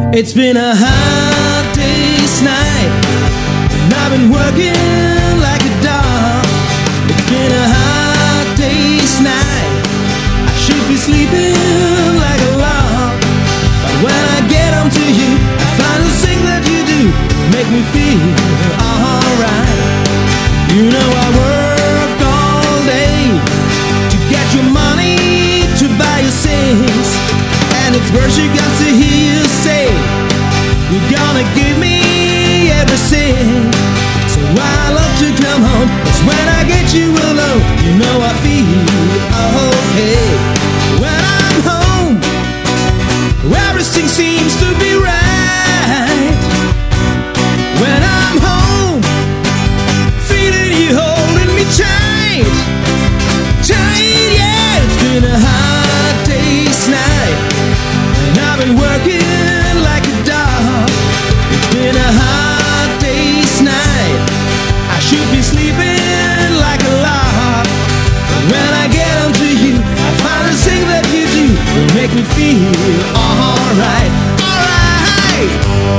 It's been a hot day's night, and I've been working like a dog. It's been a hot day's night, I should be sleeping like a log. But when I get home to you, I find the thing that you do make me feel alright. You know I work all day to get your money to buy your things, and it's worse you got to hear you say you're gonna give me everything. So I love to come home, 'cause when I get you alone, you know I feel okay. When I'm home, everything seems to be right. When I'm home, feeling you holding me tight, tight, yeah. It's been a hot day's night, and I've been working like a dog. It's been a hot day's night, I should be sleeping like a log. But when I get home to you, I find the thing that you do will make me feel alright, alright.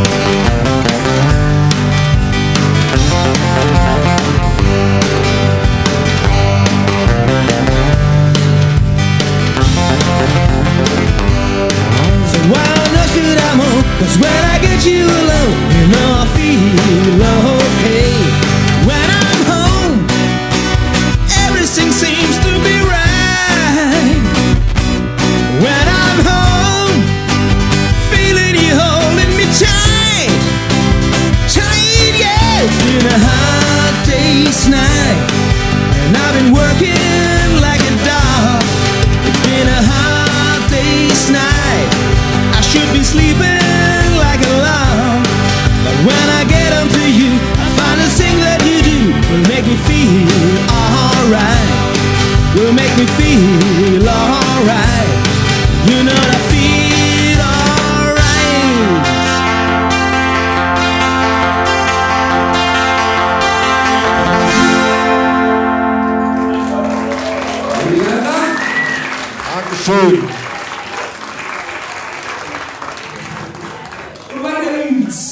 So why on earth should I move? 'Cause when I get you alone, you know I feel okay. When I'm home, everything seems to be right. When I'm home, feeling you holding me tight, tight, yeah. It's been a hot day's night, and I've been working like a dog. It's been a hot day's night, I should be sleeping like a log. But when I get home to you, I find the thing that you do will make me feel alright, will make me feel alright. You know that I feel alright. Dankeschön.